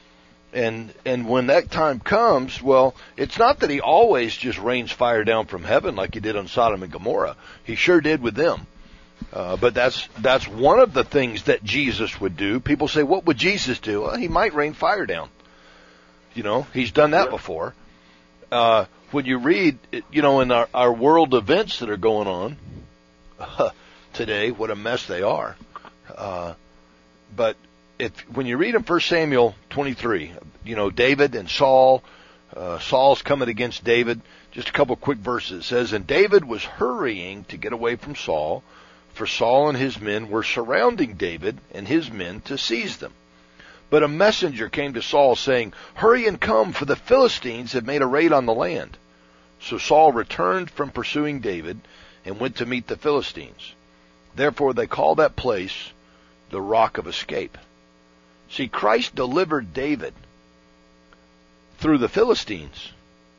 And, and when that time comes, well, it's not that he always just rains fire down from heaven like he did on Sodom and Gomorrah. He sure did with them. Uh, but that's, that's one of the things that Jesus would do. People say, what would Jesus do? Well, he might rain fire down. You know, he's done that before. Uh, when you read, you know, in our, our world events that are going on uh, today, what a mess they are. Uh, but if, when you read in First Samuel twenty-three, you know, David and Saul, uh, Saul's coming against David. Just a couple quick verses. It says, and David was hurrying to get away from Saul, for Saul and his men were surrounding David and his men to seize them. But a messenger came to Saul saying, hurry and come, for the Philistines have made a raid on the land. So Saul returned from pursuing David and went to meet the Philistines. Therefore, they call that place the Rock of Escape. See, Christ delivered David through the Philistines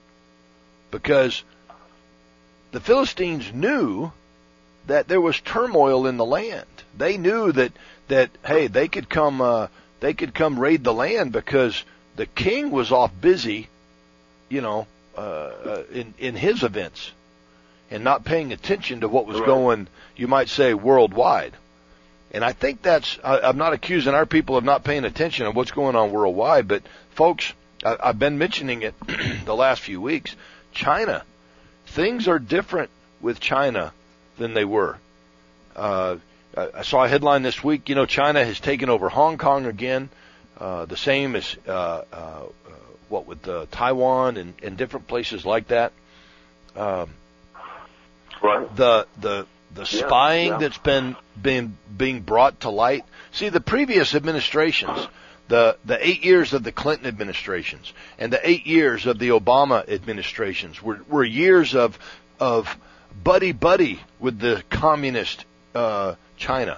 because the Philistines knew that there was turmoil in the land. They knew that, that hey, they could come uh, they could come raid the land because the king was off busy, you know, uh, uh, in in his events and not paying attention to what was going, you might say, worldwide. And I think that's, I, I'm not accusing our people of not paying attention to what's going on worldwide, but folks, I, I've been mentioning it the last few weeks. China, things are different with China than they were. Uh, I saw a headline this week, you know, China has taken over Hong Kong again, uh, the same as, uh, uh, uh what with uh, Taiwan and, and different places like that. Um, Right. The the the spying yeah, yeah. that's been been being brought to light. See, the previous administrations, the the eight years of the Clinton administrations and the eight years of the Obama administrations were were years of of buddy buddy with the communist uh, China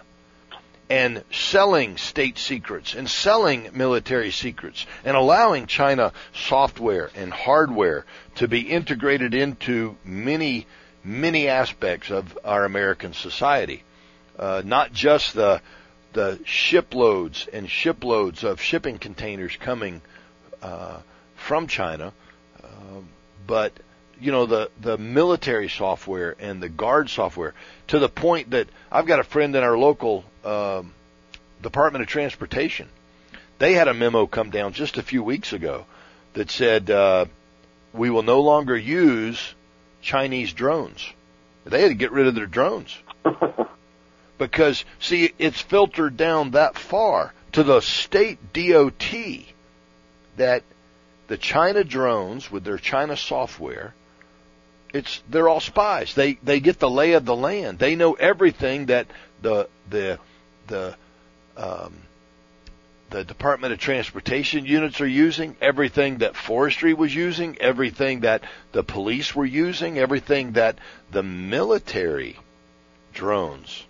and selling state secrets and selling military secrets and allowing China software and hardware to be integrated into many many aspects of our American society, uh, not just the the shiploads and shiploads of shipping containers coming uh, from China, uh, but you know the the military software and the guard software, to the point that I've got a friend in our local um, Department of Transportation. They had a memo come down just a few weeks ago that said uh, we will no longer use Chinese drones. They had to get rid of their drones because, see, it's filtered down that far to the state D O T that the China drones with their China software, it's they're all spies. They they get the lay of the land. They know everything that the the the um, the Department of Transportation units are using, everything that forestry was using, everything that the police were using, everything that the military drones.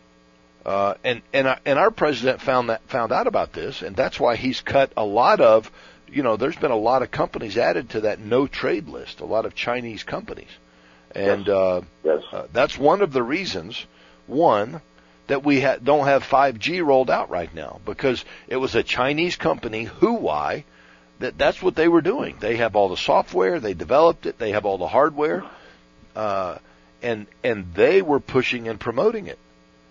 Uh, and and and our president found that found out about this, and that's why he's cut a lot of, you know, there's been a lot of companies added to that no trade list, a lot of Chinese companies, and uh, yes. uh, that's one of the reasons. One. That we ha- don't have five G rolled out right now because it was a Chinese company, Huawei, that that's what they were doing. They have all the software, they developed it, they have all the hardware, uh, and and they were pushing and promoting it.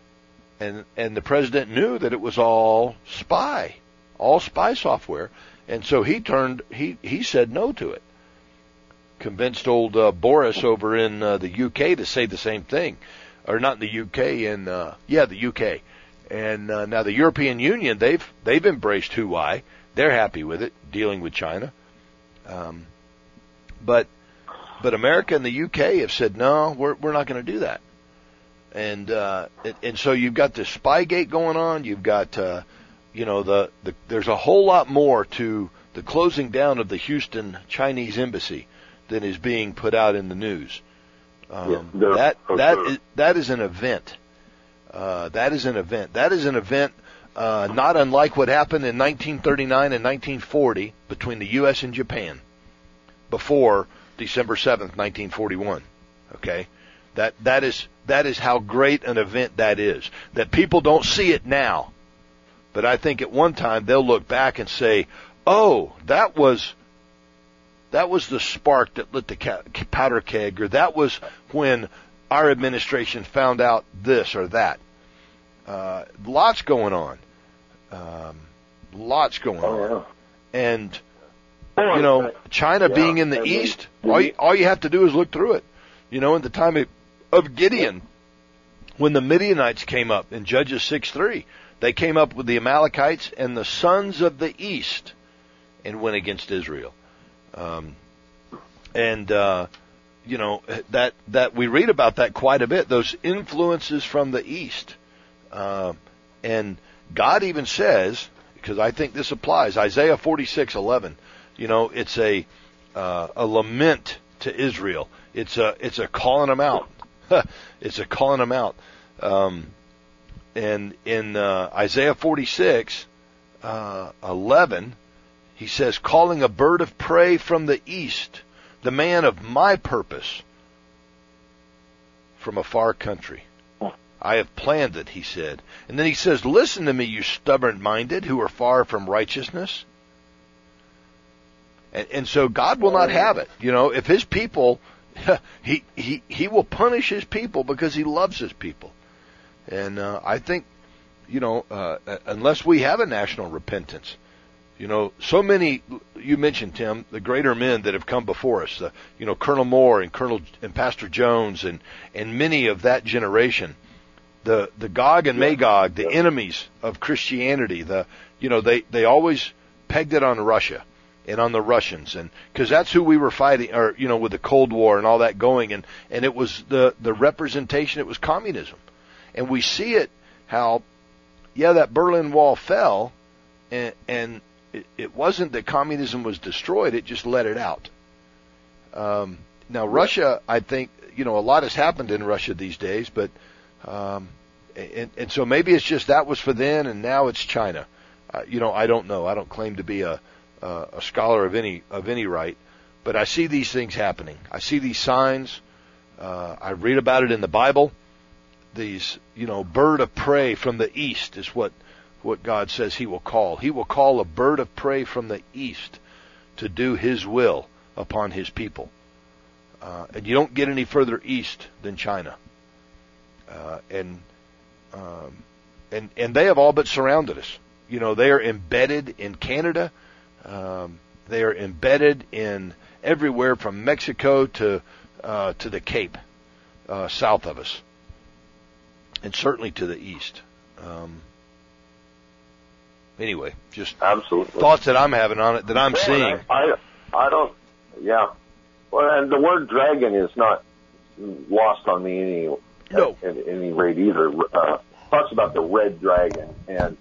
And and the president knew that it was all spy, all spy software, and so he turned he he said no to it. Convinced old uh, Boris over in uh, the U K to say the same thing. Or not in the U K, in uh, yeah, the U K, and uh, now the European Union, they've they've embraced Huawei. They're happy with it, dealing with China. Um, but but America and the U K have said no, we're we're not going to do that. And uh, and, and so you've got this Spygate going on. You've got uh, you know the, the there's a whole lot more to the closing down of the Houston Chinese embassy than is being put out in the news. Um, yeah, that that sure. is that is an event. Uh, that is an event. That is an event uh, not unlike what happened in nineteen thirty-nine and nineteen forty between the U S and Japan before December seventh, nineteen forty-one. Okay, that that is that is how great an event that is. That people don't see it now, but I think at one time they'll look back and say, "Oh, that was." That was the spark that lit the powder keg, or that was when our administration found out this or that. Uh, lots going on. Um, lots going oh, on. Yeah. And, you know, China yeah. being in the east, all you, all you have to do is look through it. You know, in the time of, of Gideon, when the Midianites came up in Judges six three, they came up with the Amalekites and the sons of the east and went against Israel. Um, and, uh, you know, that, that we read about that quite a bit, those influences from the East. Uh, and God even says, because I think this applies, Isaiah forty-six eleven, you know, it's a, uh, a lament to Israel. It's a, it's a calling them out. It's a calling them out. Um, and in uh, Isaiah forty-six, uh, eleven, he says, calling a bird of prey from the east, the man of my purpose from a far country. I have planned it, he said. And then he says, listen to me, you stubborn-minded who are far from righteousness. And, and so God will not have it. You know, if his people, he, he, he will punish his people because he loves his people. And uh, I think, you know, uh, unless we have a national repentance, you know, so many, you mentioned, Tim, the greater men that have come before us, the, you know, Colonel Moore and Colonel and Pastor Jones and, and many of that generation, the, the Gog and Magog, the enemies of Christianity, the, you know, they, they always pegged it on Russia and on the Russians, and because that's who we were fighting, or, you know, with the Cold War and all that going, and, and it was the, the representation, it was communism. And we see it, how, yeah, that Berlin Wall fell, and, and it, it wasn't that communism was destroyed, it just let it out. Um, now, Russia, I think, you know, a lot has happened in Russia these days, but, um, and, and so maybe it's just that was for then, and now it's China. Uh, you know, I don't know. I don't claim to be a, a, a scholar of any, of any right, but I see these things happening. I see these signs. Uh, I read about it in the Bible. These, you know, bird of prey from the east is what, what God says he will call. He will call a bird of prey from the east to do his will upon his people. Uh, and you don't get any further east than China. Uh, and, um, and, and they have all but surrounded us. You know, they are embedded in Canada. Um, they are embedded in everywhere from Mexico to, uh, to the Cape, uh, south of us. And certainly to the east. Um, anyway, just absolutely thoughts that I'm having on it, that I'm well, seeing. I, I, I don't, yeah. Well, and the word dragon is not lost on me any, no. at, at any rate either. Uh, talks about the red dragon, and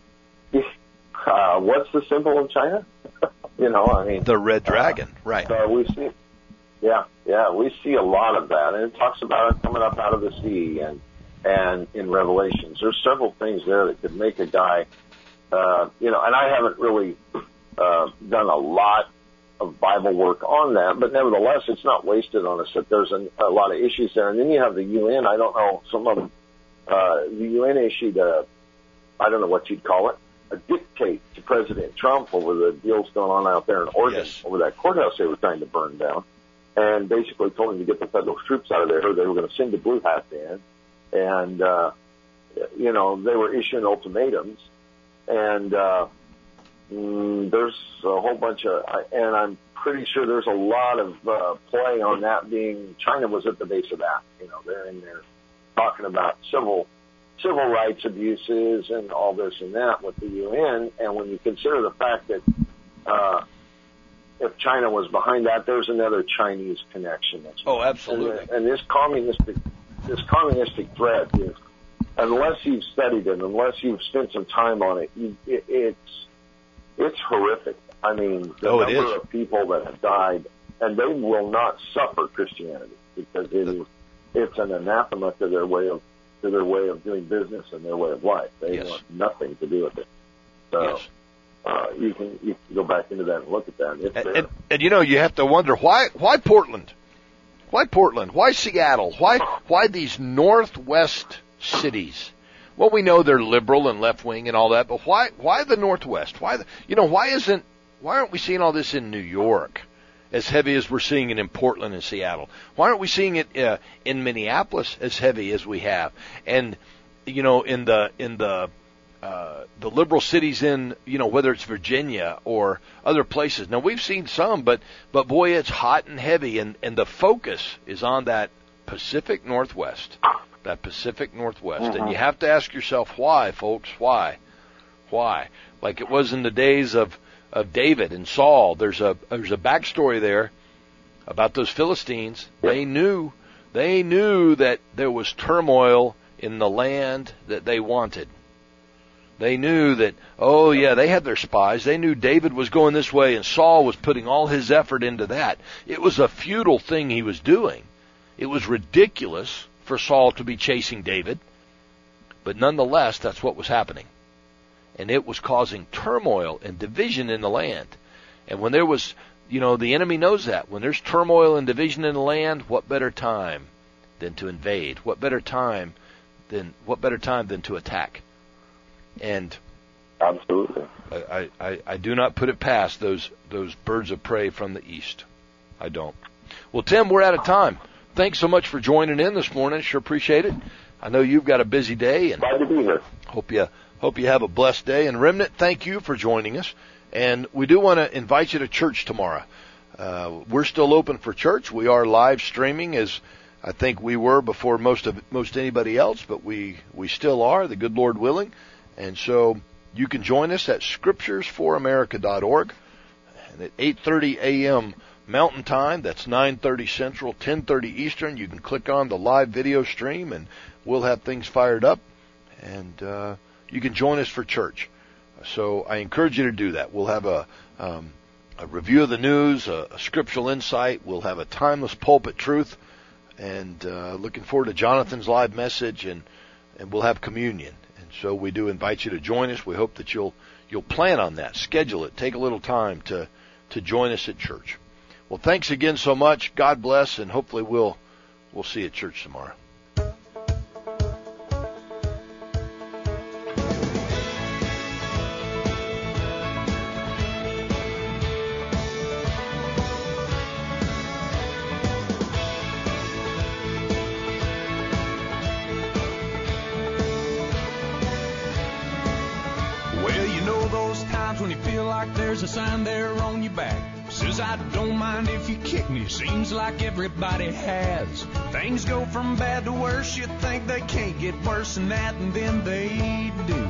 uh, what's the symbol of China? you know, I mean, the red dragon, uh, right? So we see, yeah, yeah, we see a lot of that, and it talks about it coming up out of the sea, and. And in Revelations, there's several things there that could make a guy, uh, you know, and I haven't really uh, done a lot of Bible work on that, but nevertheless, it's not wasted on us that there's a, a lot of issues there. And then you have the U N. I don't know, some of them, uh, the U N issued a, I don't know what you'd call it, a dictate to President Trump over the deals going on out there in Oregon, yes. over that courthouse they were trying to burn down, and basically told him to get the federal troops out of there, or they were going to send the blue hats in. And, uh, you know, they were issuing ultimatums, and, uh, mm, there's a whole bunch of, and I'm pretty sure there's a lot of, uh, play on that being, China was at the base of that. You know, they're in there talking about civil, civil rights abuses and all this and that with the U N. And when you consider the fact that, uh, if China was behind that, there's another Chinese connection. That's oh, absolutely. And, and this communistic, This communistic threat is, unless you've studied it, unless you've spent some time on it, you, it it's it's horrific. I mean, the oh, it number is. of people that have died, and they will not suffer Christianity because it is it's an anathema to their way of to their way of doing business and their way of life. They yes. want nothing to do with it. So yes. uh, you can you can go back into that and look at that. It's and, there. and, and you know, you have to wonder why why Portland. Why Portland? Why Seattle? Why why these northwest cities? Well, we know they're liberal and left wing and all that, but why why the Northwest? Why the, you know why isn't why aren't we seeing all this in New York as heavy as we're seeing it in Portland and Seattle? Why aren't we seeing it uh, in Minneapolis as heavy as we have? And you know, in the in the Uh, the liberal cities in, you know, whether it's Virginia or other places. Now, we've seen some, but, but boy, it's hot and heavy, and, and the focus is on that Pacific Northwest, that Pacific Northwest. Mm-hmm. And you have to ask yourself, why, folks, why? Why? Like it was in the days of, of David and Saul. There's a, there's a backstory there about those Philistines. They knew, they knew that there was turmoil in the land that they wanted. They knew that, oh yeah, they had their spies. They knew David was going this way and Saul was putting all his effort into that. It was a futile thing he was doing. It was ridiculous for Saul to be chasing David But nonetheless, that's what was happening. And it was causing turmoil and division in the land. And when there was, you know, the enemy knows that. When there's turmoil and division in the land, what better time than to invade? What better time than what better time than to attack? And absolutely, I, I, I do not put it past those those birds of prey from the east. I don't. Well, Tim, we're out of time. Thanks so much for joining in this morning. Sure appreciate it. I know you've got a busy day, and glad to be here. Hope you hope you have a blessed day. And Remnant, thank you for joining us. And we do want to invite you to church tomorrow. Uh, we're still open for church. We are live streaming, as I think we were before most of most anybody else, but we we still are, the good Lord willing. And so you can join us at scriptures for america dot org, and at eight thirty a.m. Mountain Time. That's nine thirty Central, ten thirty Eastern. You can click on the live video stream, and we'll have things fired up, and uh, you can join us for church. So I encourage you to do that. We'll have a, um, a review of the news, a, a scriptural insight. We'll have a timeless pulpit truth, and uh, looking forward to Jonathan's live message, and, and we'll have communion. And so we do invite you to join us. We hope that you'll you'll plan on that, schedule it, take a little time to to join us at church. Well, thanks again so much. God bless, and hopefully we'll we'll see you at church tomorrow. When you feel like there's a sign there on your back, says I don't mind if you kick me, seems like everybody has. Things go from bad to worse, you think they can't get worse than that, and then they do.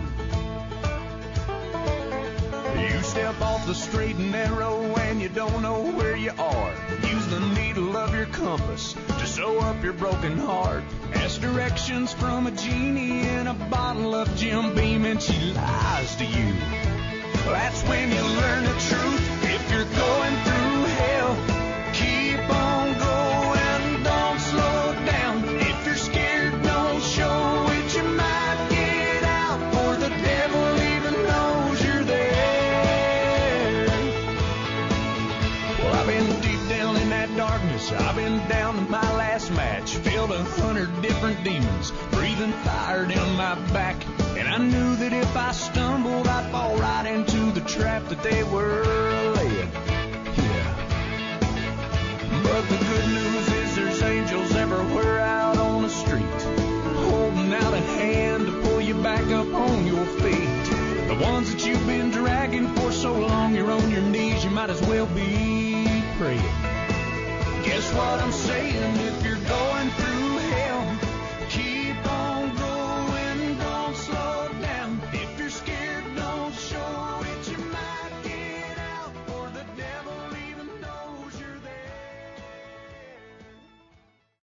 You step off the straight and narrow and you don't know where you are. Use the needle of your compass to sew up your broken heart. Ask directions from a genie in a bottle of Jim Beam, and she lies to you. That's when you learn the truth. If you're going through hell, keep on going, don't slow down. If you're scared, don't show it. You might get out, or the devil even knows you're there. Well, I've been deep down in that darkness. I've been down to my last match. Filled a hundred different demons, breathing fire down my back. And I knew that if I stumbled, I'd fall right into the trap that they were laying. Yeah. But the good news is there's angels everywhere out on the street, holding out a hand to pull you back up on your feet. The ones that you've been dragging for so long, you're on your knees, you might as well be praying. Guess what I'm saying?